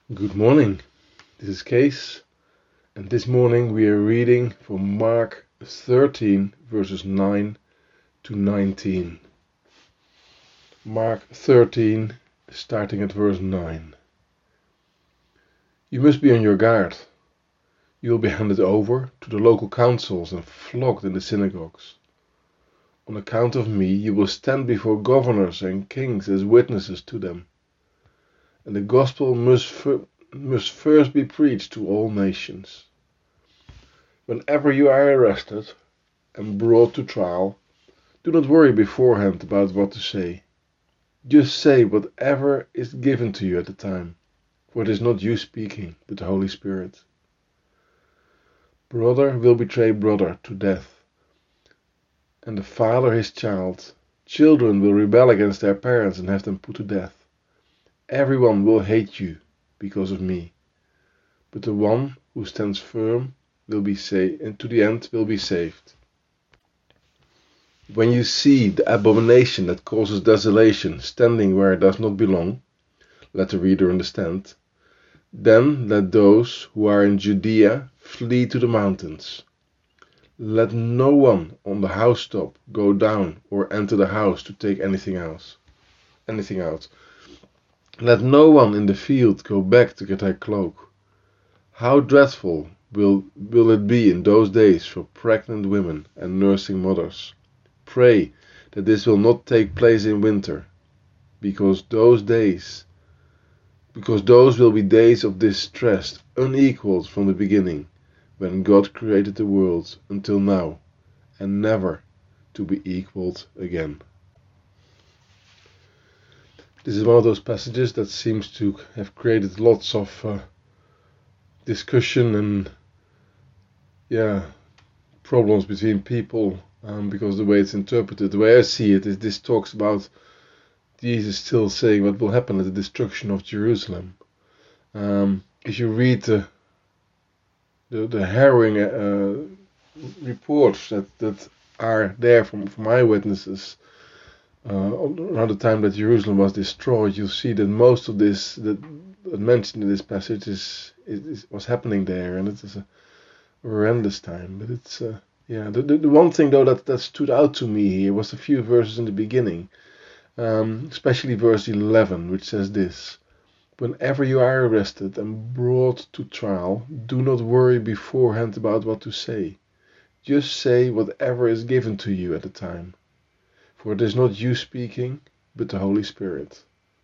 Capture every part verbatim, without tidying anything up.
Good morning, this is Kees, and this morning we are reading from Mark thirteen, verses nine to nineteen. Mark thirteen, starting at verse nine. You must be on your guard. You will be handed over to the local councils and flogged in the synagogues. On account of me, you will stand before governors and kings as witnesses to them. And the gospel must, fir- must first be preached to all nations. Whenever you are arrested and brought to trial, do not worry beforehand about what to say. Just say whatever is given to you at the time, for it is not you speaking, but the Holy Spirit. Brother will betray brother to death, and the father his child. Children will rebel against their parents and have them put to death. Everyone will hate you because of me, but the one who stands firm will be saved, and to the end will be saved. When you see the abomination that causes desolation standing where it does not belong, let the reader understand, then let those who are in Judea flee to the mountains. Let no one on the housetop go down or enter the house to take anything else, anything out. Let no one in the field go back to get their cloak. How dreadful will, will it be in those days for pregnant women and nursing mothers. Pray that this will not take place in winter, because those days, because those will be days of distress, unequaled from the beginning, when God created the world until now, and never to be equaled again. This is one of those passages that seems to have created lots of uh, discussion and yeah problems between people, um, because the way it's interpreted, the way I see it, is this talks about Jesus still saying what will happen at the destruction of Jerusalem. Um, if you read the the, the harrowing uh, reports that, that are there from, from eyewitnesses uh, around the time that Jerusalem was destroyed, you'll see that most of this that, that mentioned in this passage is, is was happening there, and it is a horrendous time. But it's uh, yeah. The, the the one thing though that that stood out to me here was a few verses in the beginning, um, especially verse eleven, which says this: "Whenever you are arrested and brought to trial, do not worry beforehand about what to say. Just say whatever is given to you at the time, for it is not you speaking, but the Holy Spirit."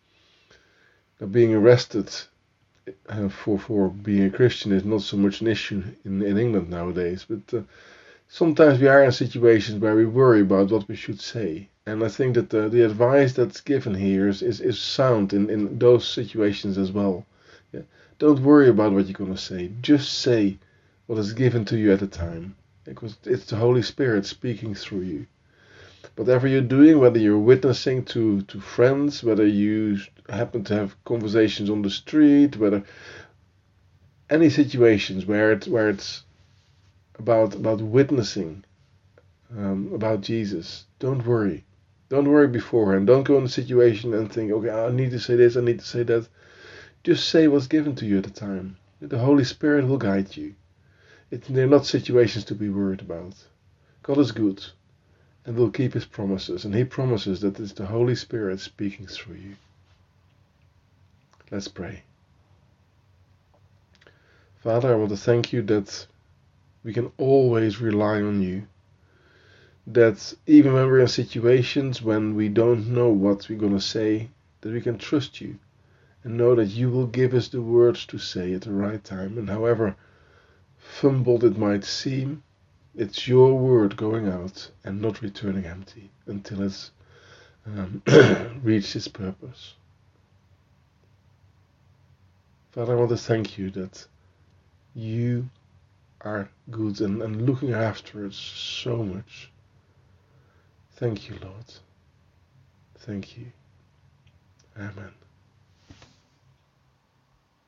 Now, being arrested uh, for for being a Christian is not so much an issue in, in England nowadays, but uh, sometimes we are in situations where we worry about what we should say. And I think that the, the advice that's given here is, is, is sound in, in those situations as well. Yeah. Don't worry about what you're going to say. Just say what is given to you at the time, because it's the Holy Spirit speaking through you. Whatever you're doing, whether you're witnessing to, to friends, whether you happen to have conversations on the street, whether any situations where it where it's about about witnessing um, about Jesus, don't worry. Don't worry beforehand. Don't go in a situation and think, okay, I need to say this, I need to say that. Just say what's given to you at the time. The Holy Spirit will guide you. It, they're not situations to be worried about. God is good and will keep his promises, and he promises that it's the Holy Spirit speaking through you. Let's pray. Father, I want to thank you that we can always rely on you. That even when we're in situations when we don't know what we're going to say, that we can trust you and know that you will give us the words to say at the right time. And however fumbled it might seem, it's your word going out and not returning empty until it's um, reached its purpose. Father, I want to thank you that you are good and, and looking after us so much. Thank you, Lord. Thank you. Amen.